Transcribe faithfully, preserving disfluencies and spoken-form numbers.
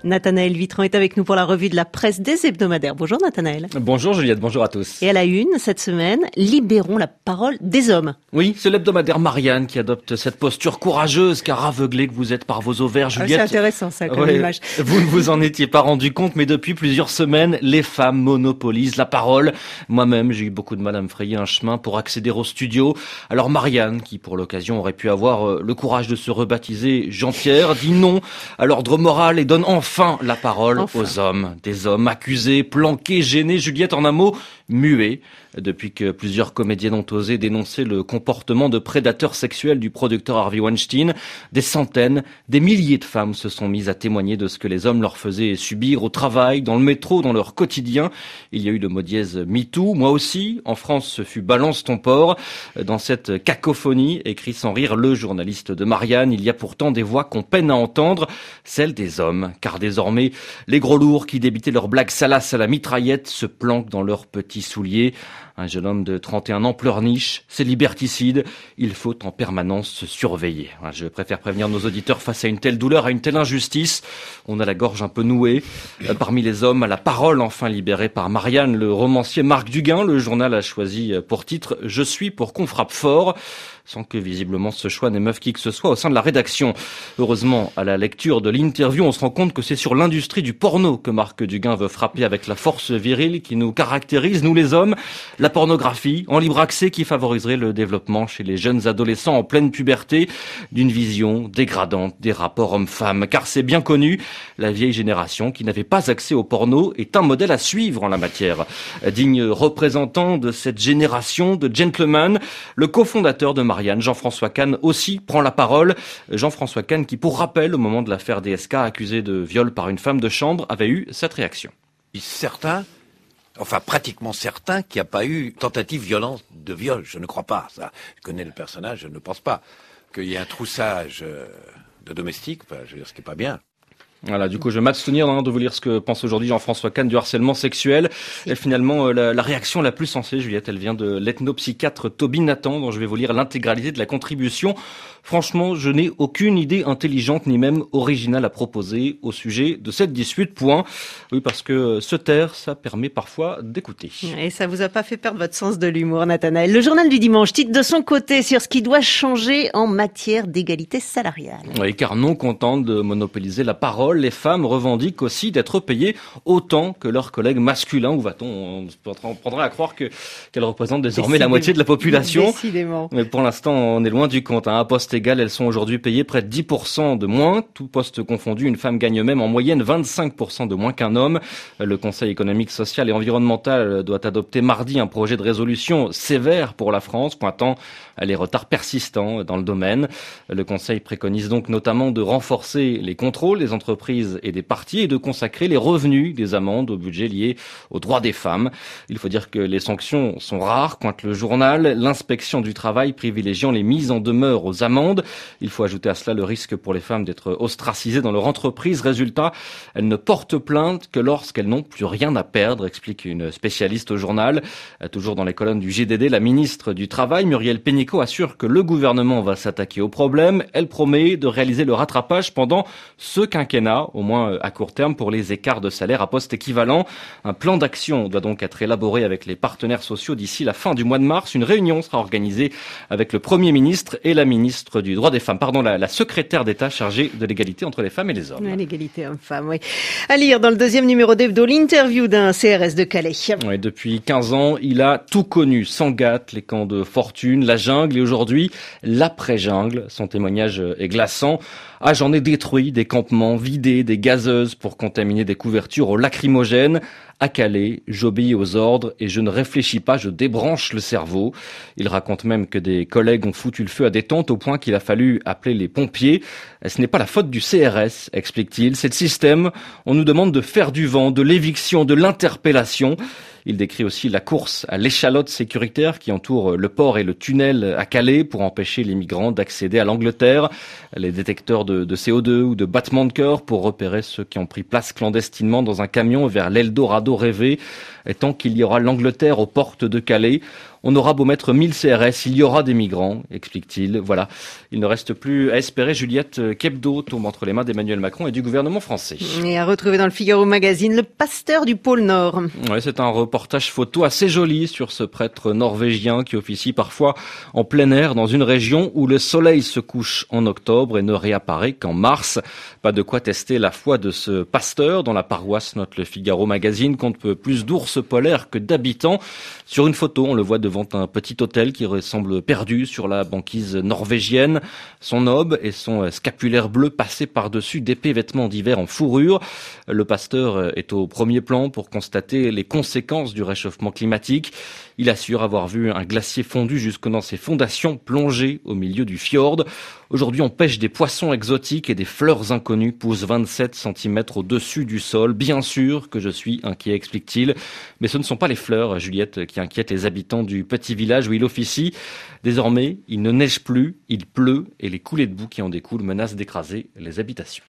Nathanaël Vitran est avec nous pour la revue de la presse des hebdomadaires. Bonjour Nathanaël. Bonjour Juliette, bonjour à tous. Et à la une, cette semaine, libérons la parole des hommes. Oui, c'est l'hebdomadaire Marianne qui adopte cette posture courageuse car aveuglé que vous êtes par vos ovaires, Juliette. Ah, c'est intéressant ça comme ouais, image. Vous ne vous en étiez pas rendu compte, mais depuis plusieurs semaines, les femmes monopolisent la parole. Moi-même, j'ai eu beaucoup de mal à me frayer un chemin pour accéder au studio. Alors Marianne, qui pour l'occasion aurait pu avoir le courage de se rebaptiser Jean-Pierre, dit non à l'ordre moral et donne enfin la parole enfin. aux hommes. Des hommes accusés, planqués, gênés, Juliette en un mot, muets. Depuis que plusieurs comédiennes ont osé dénoncer le comportement de prédateur sexuel du producteur Harvey Weinstein, des centaines, des milliers de femmes se sont mises à témoigner de ce que les hommes leur faisaient subir au travail, dans le métro, dans leur quotidien. Il y a eu le mot dièse MeToo, moi aussi. En France, ce fut Balance ton porc. Dans cette cacophonie, écrit sans rire le journaliste de Marianne, il y a pourtant des voix qu'on peine à entendre, celles des hommes. Car désormais, les gros lourds qui débitaient leurs blagues salaces à la mitraillette se planquent dans leurs petits souliers. Un jeune homme de trente et un ans pleurniche, c'est liberticide, il faut en permanence se surveiller. Je préfère prévenir nos auditeurs face à une telle douleur, à une telle injustice. On a la gorge un peu nouée. Parmi les hommes, la parole enfin libérée par Marianne, le romancier Marc Duguin. Le journal a choisi pour titre « Je suis pour qu'on frappe fort ». Sans que visiblement ce choix n'émeuve qui que ce soit au sein de la rédaction. Heureusement, à la lecture de l'interview, on se rend compte que c'est sur l'industrie du porno que Marc Duguin veut frapper avec la force virile qui nous caractérise, nous les hommes. La pornographie, en libre accès, qui favoriserait le développement chez les jeunes adolescents en pleine puberté d'une vision dégradante des rapports hommes-femmes. Car c'est bien connu, la vieille génération qui n'avait pas accès au porno est un modèle à suivre en la matière. Digne représentant de cette génération de gentlemen, le cofondateur de Marianne, Jean-François Kahn, aussi prend la parole. Jean-François Kahn qui, pour rappel, au moment de l'affaire D S K, accusé de viol par une femme de chambre, avait eu cette réaction. Certains, enfin pratiquement certains, qu'il n'y a pas eu tentative violente de viol. Je ne crois pas. Ça. Je connais le personnage, je ne pense pas. Qu'il y ait un troussage de domestiques, enfin, je veux dire, ce qui n'est pas bien. Voilà, du coup, je vais m'abstenir hein, de vous lire ce que pense aujourd'hui Jean-François Kahn du harcèlement sexuel. Et finalement, euh, la, la réaction la plus sensée, Juliette, elle vient de l'ethnopsychiatre Toby Nathan, dont je vais vous lire l'intégralité de la contribution. Franchement, je n'ai aucune idée intelligente ni même originale à proposer au sujet de cette dispute. Point. Oui, parce que se taire, ça permet parfois d'écouter. Et ça vous a pas fait perdre votre sens de l'humour, Nathanaël. Le journal du dimanche titre de son côté sur ce qui doit changer en matière d'égalité salariale. Oui, car non contentes de monopoliser la parole, les femmes revendiquent aussi d'être payées autant que leurs collègues masculins. Où va-t-on ? On prendrait à croire que qu'elles représentent désormais Décidément. la moitié de la population. Décidément. Mais pour l'instant, on est loin du compte. Hein. À poste égal, elles sont aujourd'hui payées près de dix pour cent de moins. Tout poste confondu, une femme gagne même en moyenne vingt-cinq pour cent de moins qu'un homme. Le Conseil économique, social et environnemental doit adopter mardi un projet de résolution sévère pour la France, pointant les retards persistants dans le domaine. Le Conseil préconise donc notamment de renforcer les contrôles des entreprises et des partis et de consacrer les revenus des amendes au budget lié aux droits des femmes. Il faut dire que les sanctions sont rares, pointe le journal. L'inspection du travail privilégiant les mises en demeure aux amendes. Il faut ajouter à cela le risque pour les femmes d'être ostracisées dans leur entreprise. Résultat, elles ne portent plainte que lorsqu'elles n'ont plus rien à perdre, explique une spécialiste au journal. Toujours dans les colonnes du J D D, la ministre du Travail, Muriel Pénicaud, assure que le gouvernement va s'attaquer au problème. Elle promet de réaliser le rattrapage pendant ce quinquennat, au moins à court terme, pour les écarts de salaire à poste équivalent. Un plan d'action doit donc être élaboré avec les partenaires sociaux d'ici la fin du mois de mars. Une réunion sera organisée avec le Premier ministre et la ministre du droit des femmes, pardon, la, la secrétaire d'État chargée de l'égalité entre les femmes et les hommes. Ouais, l'égalité homme-femme, oui. À lire dans le deuxième numéro d'Hebdo, l'interview d'un C R S de Calais. Oui, depuis quinze ans, il a tout connu. Sangatte, les camps de fortune, la jungle et aujourd'hui l'après-jungle. Son témoignage est glaçant. Ah, j'en ai détruit des campements vidés, des gazeuses pour contaminer des couvertures aux lacrymogènes. À Calais, j'obéis aux ordres et je ne réfléchis pas, je débranche le cerveau. Il raconte même que des collègues ont foutu le feu à des tentes au point qu'il a fallu appeler les pompiers. Ce n'est pas la faute du C R S, explique-t-il. C'est le système. On nous demande de faire du vent, de l'éviction, de l'interpellation. Il décrit aussi la course à l'échalote sécuritaire qui entoure le port et le tunnel à Calais pour empêcher les migrants d'accéder à l'Angleterre. Les détecteurs de, de C O deux ou de battements de cœur pour repérer ceux qui ont pris place clandestinement dans un camion vers l'Eldorado rêvé. Et tant qu'il y aura l'Angleterre aux portes de Calais, On aura beau mettre mille C R S, il y aura des migrants, explique-t-il. Voilà, il ne reste plus à espérer, Juliette, qu'Hebdo tombe entre les mains d'Emmanuel Macron et du gouvernement français. Et à retrouver dans le Figaro Magazine, le pasteur du pôle Nord. Ouais, c'est un reportage photo assez joli sur ce prêtre norvégien qui officie parfois en plein air dans une région où le soleil se couche en octobre et ne réapparaît qu'en mars. Pas de quoi tester la foi de ce pasteur dont la paroisse, note le Figaro Magazine, compte plus d'ours polaires que d'habitants. Sur une photo, on le voit devant un petit hôtel qui ressemble perdu sur la banquise norvégienne. Son aube et son scapulaire bleu passé par-dessus d'épais vêtements d'hiver en fourrure. Le pasteur est au premier plan pour constater les conséquences du réchauffement climatique. Il assure avoir vu un glacier fondu jusque dans ses fondations plongé au milieu du fjord. Aujourd'hui, on pêche des poissons exotiques et des fleurs inconnues poussent vingt-sept centimètres au-dessus du sol. Bien sûr que je suis inquiet, explique-t-il. Mais ce ne sont pas les fleurs, Juliette, qui inquiètent les habitants du petit village où il officie. Désormais, il ne neige plus, il pleut et les coulées de boue qui en découlent menacent d'écraser les habitations.